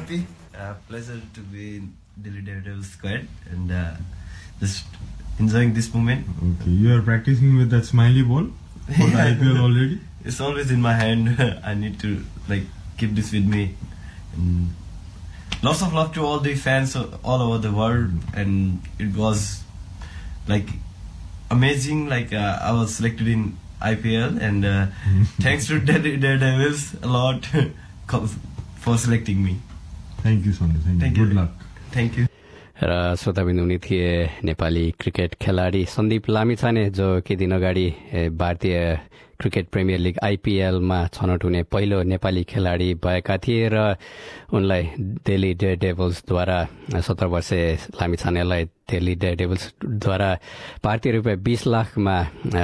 happy. Pleasure to be in Delhi Daredevil squad and just enjoying this moment. Okay, you are practicing with that smiley ball for the IPL already? It's always in my hand. I need to keep this with me. And lots of love to all the fans all over the world, and it was amazing. I was selected in IPL, and thanks to Delhi Daredevils a lot for selecting me. Thank you, Sandeep. Thank you. Good luck. Thank you. र श्रोताबिन्दु उनी थिए Nepali cricket खेलाडी सन्दीप लामिछाने जो केही दिन अगाडि भारतीय cricket premier league आइपीएलमा छनौट हुने पहिलो नेपाली खेलाडी भएका थिए र उनलाई दिल्ली डेयरडेभिल्सद्वारा 17 वर्षीय लामिछानेलाई दिल्ली डेयरडेभिल्सद्वारा भारतीय रुपियाँ 20 लाखमा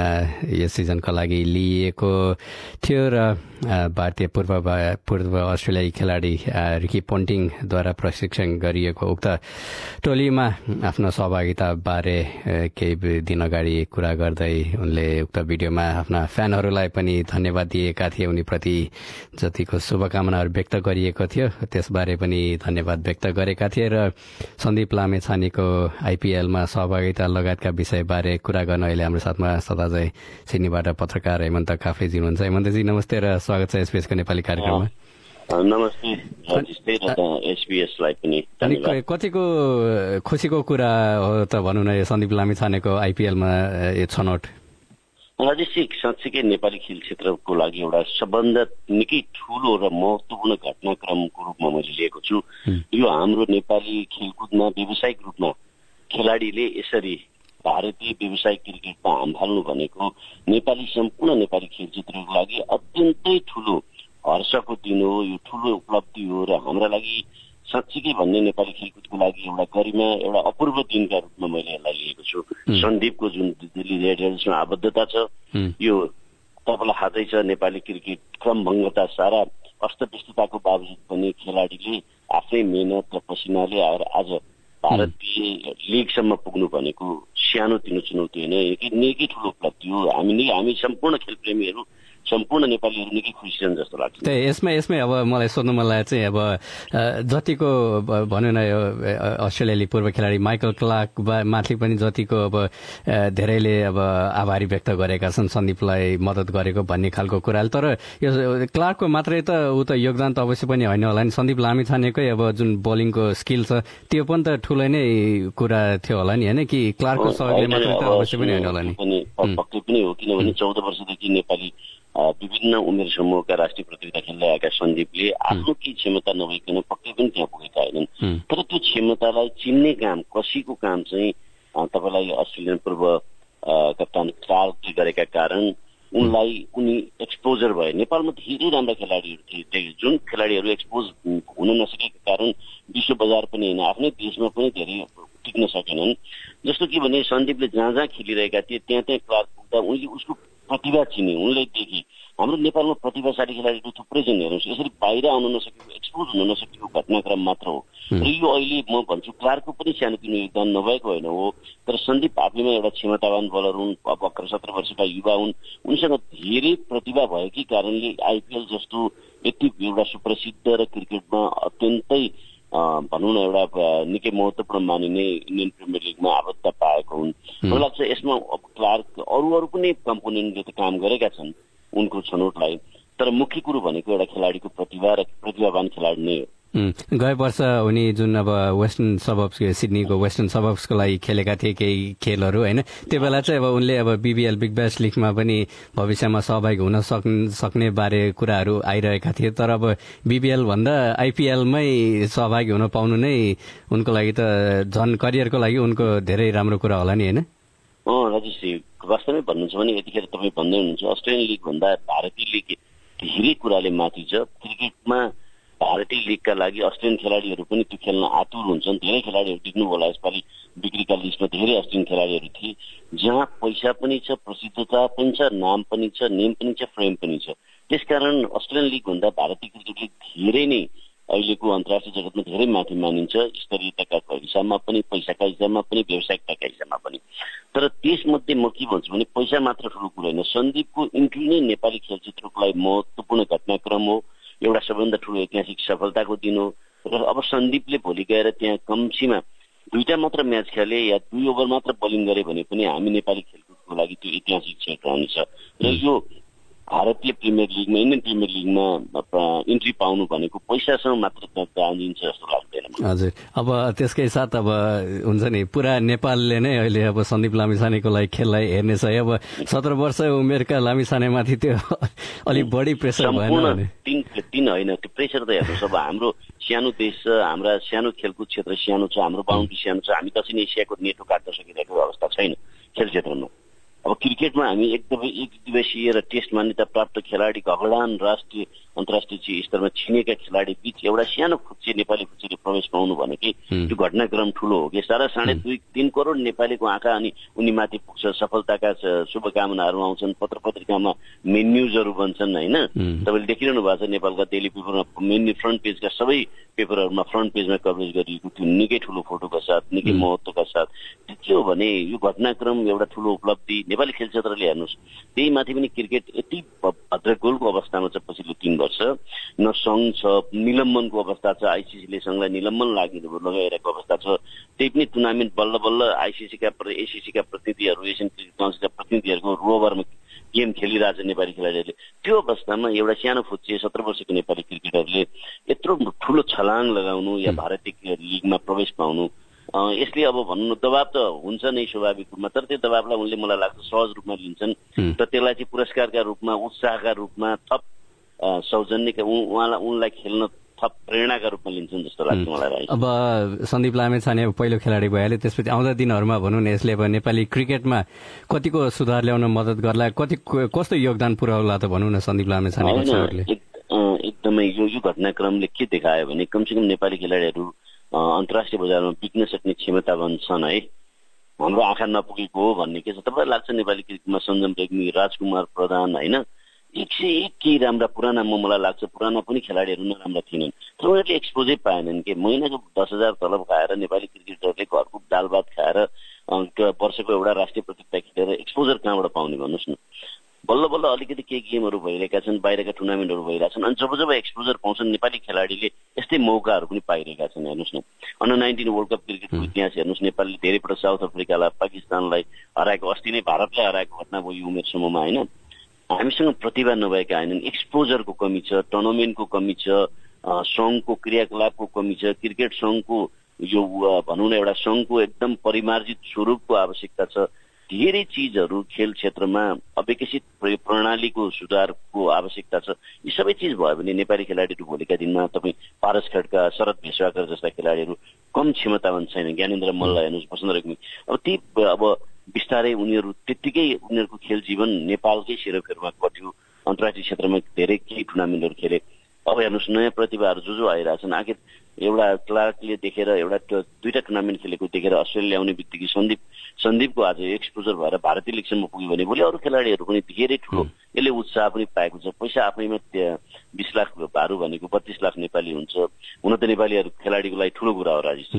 यस सिजनको लागि लिएको थियो र भारतीय पूर्व अस्ट्रेलियाली खेलाडी रिकी पोन्टिङद्वारा प्रशिक्षण गरिएको उक्त टोलीमा आफ्नो सहभागिता बारे केही दिन अगाडि कुरा गर्दै उनले उक्त भिडियोमा आफ्ना फ्यानहरूलाई पनि धन्यवाद दिएका थिए। उनीप्रति जतिको शुभकामनाहरू व्यक्त गरिएको थियो त्यसबारे पनि धन्यवाद व्यक्त गरेका थिए र सन्दीप लामिछानेको आइपीएलमा सहभागिता लगायतका विषयबारे कुरा गर्न अहिले हाम्रो साथमा सदाझै सिडनीबाट पत्रकार हेमन्त काफ्लेजी हुनुहुन्छ। हेमन्तजी नमस्ते र स्वागत छ एसपीएसको नेपाली कार्यक्रममा। नमस्ते। एसपीएसलाई पनि धन्यवाद। कतिको खुसीको कुरा हो त भनौँ न सन्दीप लामिछानेको आइपीएलमा छनौट? राजेशजी साँच्चीकै नेपाली खेल क्षेत्रको लागि एउटा सबभन्दा निकै ठूलो र महत्वपूर्ण घटनाक्रमको रूपमा मैले लिएको छु। यो हाम्रो नेपाली खेलकुदमा व्यावसायिक रूपमा खेलाडीले यसरी भारतीय व्यावसायिक क्रिकेटमा हाम फाल्नु भनेको सम्पूर्ण नेपाली खेल क्षेत्रको लागि अत्यन्तै ठूलो हर्षको दिन हो। यो ठूलो उपलब्धि हो र हाम्रा लागि साँच्चीकै भन्ने नेपाली खेलकुदको लागि एउटा गरिमा एउटा अपूर्व दिनका रूपमा मैले यसलाई लिएको छु। सन्दीपको जुन दिल्ली डेयरडेभिल्समा आबद्धता छ यो तपाईँलाई थाहै छ नेपाली क्रिकेट क्रमभङ्गता सारा अस्तव्यस्तताको बावजुद पनि खेलाडीले आफ्नै मेहनत र पसिनाले आज भारतीय लिगसम्म पुग्नु भनेको सानो तिनो चुनौती होइन, निकै ठूलो उपलब्धि हो। हामी सम्पूर्ण खेलप्रेमीहरू सम्पूर्ण नेपालीहरू निकै खुसी छन् जस्तो लाग्छ। यसमै अब मलाई सोध्नु मन लाग्यो चाहिँ अब जतिको भनौँ न यो अस्ट्रेलियाली पूर्व खेलाडी माइकल क्लार्क माथि पनि जतिको अब धेरैले अब आभारी व्यक्त गरेका छन् सन्दीपलाई मद्दत गरेको भन्ने खालको कुराले, तर यो क्लार्कको मात्रै त ऊ त योगदान त अवश्य पनि होइन होला नि। सन्दीप लामिछानेकै अब जुन बोलिङको स्किल छ त्यो पनि त ठुलै नै कुरा थियो होला नि, होइन कि क्लार्कको सहयोगले मात्रै त अवश्य पनि होइन होला नि? पक्कै पनि हो, किनभने 14 वर्षदेखि नेपाली विभिन्न उमेर समूहका राष्ट्रिय प्रतियोगिता खेल्दै आएका सन्दीपले आफ्नो केही क्षमता नभइकन पक्कै पनि त्यहाँ पुगेका होइनन्। तर त्यो क्षमतालाई चिन्ने काम कसैको काम चाहिँ तपाईँलाई अस्ट्रेलियन पूर्व कप्तान क्लार्कले गरेका कारण उनी एक्सपोजर भए। नेपालमा धेरै राम्रा खेलाडीहरू थिए, जुन खेलाडीहरू एक्सपोज हुन नसकेका कारण विश्व बजार पनि होइन आफ्नै देशमा पनि धेरै टिक्न सकेनन्। जस्तो कि भने सन्दीपले जहाँ जहाँ खेलिरहेका थिए त्यहाँ क्लार्क पुग्दा उनले उसको प्रतिभा चिने, उनले देखे हाम्रो नेपालमा प्रतिभाशाली खेलाडीहरू थुप्रै छन्। हेर्नुहोस् यसरी बाहिर आउन नसकेको एक्सपोज हुन नसकेको घटनाक्रम मात्र हो र यो अहिले म भन्छु क्लार्कको पनि सानोतिनो योगदान नभएको होइन हो, तर सन्दीप आफैमा एउटा क्षमतावान बलर हुन्, भर्खर 17 वर्षका युवा हुन्, उनीसँग धेरै प्रतिभा भएकै कारणले आइपीएल जस्तो यति एउटा सुप्रसिद्ध र क्रिकेटमा अत्यन्तै भनौँ न एउटा निकै महत्वपूर्ण मानिने इन्डियन प्रिमियर लिगमा आबद्धता पाएको हुन्। मलाई लाग्छ यसमा क्लार्क अरू पनि कम्पोनेन्टले त काम गरेका छन् उनको छनौटलाई, तर मुख्य कुरो भनेको एउटा खेलाडीको प्रतिभा र प्रतिभावान खेलाडी नै हो। गए वर्ष उनी जुन अब वेस्टर्न सबब्स सिडनीको वेस्टर्न सबब्सको लागि खेलेका थिए केही खेलहरू, होइन त्यो बेला चाहिँ अब उनले अब बीबीएल बिग ब्यास लिगमा पनि भविष्यमा सहभागी हुन सक्ने बारे कुराहरू आइरहेका थिए, तर अब बीबीएल भन्दा आइपीएलमै सहभागी हुन पाउनु नै उनको लागि त झन् करियरको लागि उनको धेरै राम्रो कुरा होला नि, होइन? राजेशजी वास्तवमै भन्नुहुन्छ भने यतिखेर तपाईँ भन्दै हुनुहुन्छ अस्ट्रेलियन लिग भन्दा भारतीय लिग धेरै कुराले माथि छ। क्रिकेटमा भारतीय लिगका लागि अस्ट्रेलियन खेलाडीहरू पनि त्यो खेल्न आतुर हुन्छन्। धेरै खेलाडीहरू देख्नु होला यसपालि बिक्रीका लिस्टमा धेरै अस्ट्रेलियन खेलाडीहरू थिए, जहाँ पैसा पनि छ, प्रसिद्धता पनि छ, नाम पनि छ, नेम पनि छ, फ्रेम पनि छ। त्यसकारण अस्ट्रेलियन लिग भन्दा भारतीय क्रिकेटले धेरै नै अहिलेको अन्तर्राष्ट्रिय जगतमा धेरै माथि मानिन्छ, स्तरीयताका हिसाबमा पनि, पैसाका हिसाबमा पनि, व्यावसायिकताका हिसाबमा पनि। तर त्यसमध्ये म के भन्छु भने पैसा मात्र ठुलो कुरो होइन, सन्दीपको इन्ट्री नै नेपाली खेल क्षेत्रको लागि महत्वपूर्ण घटनाक्रम हो, एउटा सबभन्दा ठुलो ऐतिहासिक सफलताको दिन हो र अब सन्दीपले भोलि गएर त्यहाँ कम्सीमा 2टा मात्र म्याच खेले या 2 ओभर मात्र बोलिङ गरे भने पनि हामी नेपाली खेलकुदको लागि त्यो ऐतिहासिक क्षेत्र हुनेछ र यो भारतीय प्रिमियर लिगमा इन्डियन प्रिमियर लिगमा इन्ट्री पाउनु भनेको पैसासँग मात्र जानिन्छ जस्तो लाग्दैन। हजुर, अब त्यसकै साथ अब हुन्छ नि पुरा नेपालले नै अहिले अब सन्दीप लामिछानेको लागि खेललाई हेर्नेछ। अब 17 वर्ष उमेरका लामिछानेमाथि त्यो अलिक बढी प्रेसर भएन भने तीन होइन, त्यो प्रेसर त हेर्नुहोस्। अब हाम्रो सानो देश छ, हाम्रा सानो खेलकुद क्षेत्र सानो छ, हाम्रो बााउन्ड्री सानो छ, हामी दक्षिण एसियाको नेटो काट्न सकिरहेको अवस्था छैन खेल क्षेत्रमा। अब क्रिकेटमा हामी एकदमै एक दिवसीय र टेस्ट मान्यता प्राप्त खेलाडी घगडान राष्ट्रिय अन्तर्राष्ट्रिय स्तरमा छिनेका खेलाडी बीच एउटा सानो खुच्चे नेपाली खुच्चीले प्रवेश पाउनु भनेकै त्यो घटनाक्रम ठुलो हो कि 2.5-3 करोड नेपालीको आँखा अनि उनी माथि पुग्छ। सफलताका शुभकामनाहरू आउँछन्, पत्र पत्रिकामा मेन न्युजहरू बन्छन् होइन। तपाईँले देखिरहनु भएको छ नेपालका डेली पेपरमा मेन फ्रन्ट पेजका सबै पेपरहरूमा फ्रन्ट पेजमा कभरेज गरिएको थियो निकै ठुलो फोटोका साथ, निकै महत्त्वका साथ। के हो भने यो घटनाक्रम एउटा ठुलो उपलब्धि नेपाली खेल क्षेत्रले हेर्नुहोस्। त्यही माथि पनि क्रिकेट यति भद्रगोलको अवस्थामा छ पछिल्लो 3 वर्ष, न सङ्घ छ, निलम्बनको अवस्था छ, आइसिसीले सङ्घलाई निलम्बन लगाइरहेको अवस्था छ। त्यही पनि टुर्नामेन्ट बल्ल बल्ल एसिसीका प्रतिनिधिहरू, एसियन क्रिकेट काउन्सिलका प्रतिनिधिहरूको रोभरमा गेम खेलिरहेछ नेपाली खेलाडीहरूले। त्यो अवस्थामा एउटा सानो फुच्चे 17 वर्षको नेपाली क्रिकेटरले यत्रो ठुलो छलाङ लगाउनु या भारतीय लिगमा प्रवेश पाउनु, यसले अब भन्नु दबाब त हुन्छ नै स्वाभाविक रूपमा, तर त्यो दबाबलाई उनले मलाई लाग्छ सहज रूपमा लिन्छन् र त्यसलाई चाहिँ पुरस्कारका रूपमा, उत्साहका रूपमा, थप सौजन्यका उनलाई खेल्न थप प्रेरणाका रूपमा लिन्छन् जस्तो लाग्छ मलाई। अब सन्दीप लामिछाने पहिलो खेलाडी भइहाल्यो, त्यसपछि आउँदा दिनहरूमा भनौँ न यसले अब नेपाली क्रिकेटमा कतिको सुधार ल्याउन मद्दत गर्ला, कस्तो योगदान पुर्याउला त भनौँ न सन्दीप लामिछानेको छोराले? एकदमै यो घटनाक्रमले के देखायो भने कमसेकम नेपाली खेलाडीहरू अन्तर्राष्ट्रिय बजारमा बिक्न सक्ने क्षमतावान छन् है। हाम्रो आँखा नपुगेको हो भन्ने के छ तपाईँलाई लाग्छ? नेपाली क्रिकेटमा सञ्जम रेग्मी, राजकुमार प्रधान होइन, 101 केही राम्रा पुराना मलाई लाग्छ पुराना पनि खेलाडीहरू नराम्रा थिएनन्, तर उनीहरूले एक्सपोजै पाएनन् कि महिनाको 10,000 तलब खाएर नेपाली क्रिकेटरले घरको दाल भात खाएर वर्षको एउटा राष्ट्रिय प्रतियोगिता खेलेर एक्सपोजर कहाँबाट पाउने भन्नुहोस् न। बल्ल बल्ल अलिकति केही गेमहरू भइरहेका छन्, बाहिरका टुर्नामेन्टहरू भइरहेका छन्, अनि जब एक्सपोजर पाउँछन् नेपाली खेलाडीले यस्तै मौकाहरू पनि पाइरहेका छन्। हेर्नुहोस् न, अन्डर-19 वर्ल्ड कप क्रिकेटको इतिहास हेर्नुहोस्, नेपालले धेरै पटक साउथ अफ्रिकालाई, पाकिस्तानलाई हराएको, अस्ति नै भारतलाई हराएको घटना भयो यो उमेर समूहमा होइन। हामीसँग प्रतिभा नभएका होइनन्, एक्सपोजरको कमी छ, टुर्नामेन्टको कमी छ, सङ्घको क्रियाकलापको कमी छ, क्रिकेट सङ्घको यो भनौँ न एउटा सङ्घको एकदम परिमार्जित स्वरूपको आवश्यकता छ। धेरै चिजहरू खेल क्षेत्रमा अविकसित प्रणालीको सुधारको आवश्यकता छ। यी सबै चिज भयो भने नेपाली खेलाडीहरू भोलिका दिनमा तपाईँ पारस खड्का, शरद भेषवाकर जस्ता खेलाडीहरू कम क्षमतावान छैन, ज्ञानेन्द्र मल्ल हेर्नुहोस्, वसन्त रेग्मी, अब बिस्तारै उनीहरू त्यत्तिकै उनीहरूको खेल जीवन नेपालकै सेरोफेरोमा कट्यो, अन्तर्राष्ट्रिय क्षेत्रमा धेरै केही टुर्नामेन्टहरू खेले। अब हेर्नुहोस् नयाँ प्रतिभाहरू जो आइरहेछन्, आखिर एउटा क्लार्कले देखेर एउटा 2टा टुर्नामेन्ट खेलेको देखेर अस्ट्रेलिया ल्याउने बित्तिकै सन्दीपको आज एक्सपोजर भएर भारतीय लिगसम्म पुग्यो भने भोलि अरू खेलाडीहरू पनि धेरै ठुलो यसले उत्साह पनि पाएको छ। पैसा आफैमा 20 लाख भारू भनेको 32 लाख नेपाली हुन्छ, हुन त नेपालीहरू खेलाडीको लागि ठुलो कुरा हो राजेश।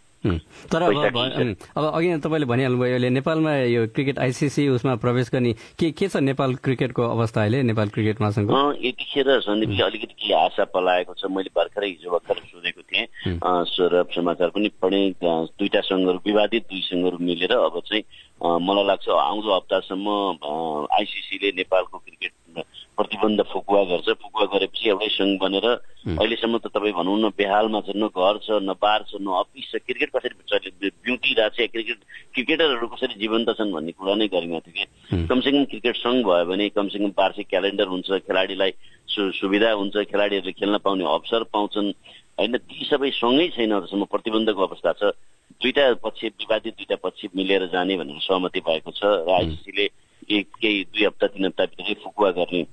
तर अब अघि तपाईँले भनिहाल्नुभयो अहिले नेपालमा यो क्रिकेट आइसिसी उसमा प्रवेश गर्ने के छ नेपाल क्रिकेटको अवस्था अहिले नेपाल क्रिकेट महासंघ? यतिखेर सन्दीपले अलिकति केही आशा पलाएको छ। मैले भर्खरै हिजो सोधेको थिएँ, समाचार पनि पढेँ, 2टा सङ्घहरू विवादित 2 सङ्घहरू मिलेर अब चाहिँ मलाई लाग्छ आउँदो हप्तासम्म आइसिसीले नेपालको क्रिकेट प्रतिबन्ध फुकुवा गर्छ। फुकुवा गरेपछि एउटै सङ्घ बनेर अहिलेसम्म त तपाईँ भनौँ न बेहालमा छ, न घर छ, न बार छ, न अफिस छ, क्रिकेट कसरी ब्युटिरहेको छ, क्रिकेटरहरू कसरी जीवन्त छन् भन्ने कुरा नै गरिमा थियो कि कमसेकम क्रिकेट सङ्घ भयो भने कमसेकम वार्षिक क्यालेन्डर हुन्छ, खेलाडीलाई सुविधा हुन्छ, खेलाडीहरूले खेल्न पाउने अवसर पाउँछन् होइन। ती सबै सँगै छैन अझसम्म, प्रतिबन्धको अवस्था छ। 2टा पक्ष विवादित 2टा पक्ष मिलेर जाने भनेर सहमति भएको छ र आइसिसीले केही 2 हप्ता 3 हप्ताभित्रै फुकुवा गर्ने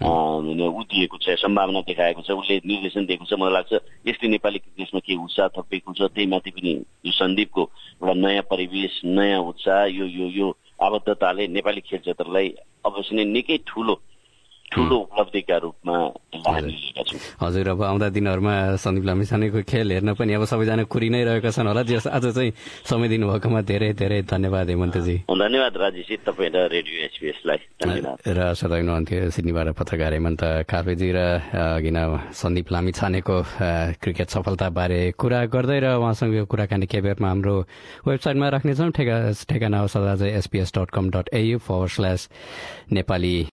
ऊ दिएको छ, सम्भावना देखाएको छ, उसले निर्देशन दिएको छ। मलाई लाग्छ यसले नेपाली क्रिकेटमा केही उत्साह थपेको छ। त्यही माथि पनि यो सन्दीपको एउटा नयाँ परिवेश, नयाँ उत्साह, यो आबद्धताले नेपाली खेल क्षेत्रलाई अवश्य नै निकै ठुलो ठूलो उपलब्धिका रूपमा हामी लिएका छौँ। हजुर, अब आउँदा दिनहरूमा सन्दीप लामिछानेको खेल हेर्न पनि अब सबैजना कुरि नै रहेका छन् होला। आज चाहिँ समय दिनुभएकोमा धेरै धेरै धन्यवाद हेमन्तजी। धन्यवाद राजेशजी, तपाईँ र रेडियो एसबीएसलाई धन्यवाद। र सधैँ हुनुहुन्थ्यो सिडनीबाट पत्रकार हेमन्त कार्वेजी र अघिना सन्दीप लामिछानेको क्रिकेट सफलताबारे कुरा गर्दै र उहाँसँग कुराकानी केबेरमा हाम्रो वेबसाइटमा राख्नेछौँ। ठेगाना हो सदाझै sbs.com.au/नेपाली।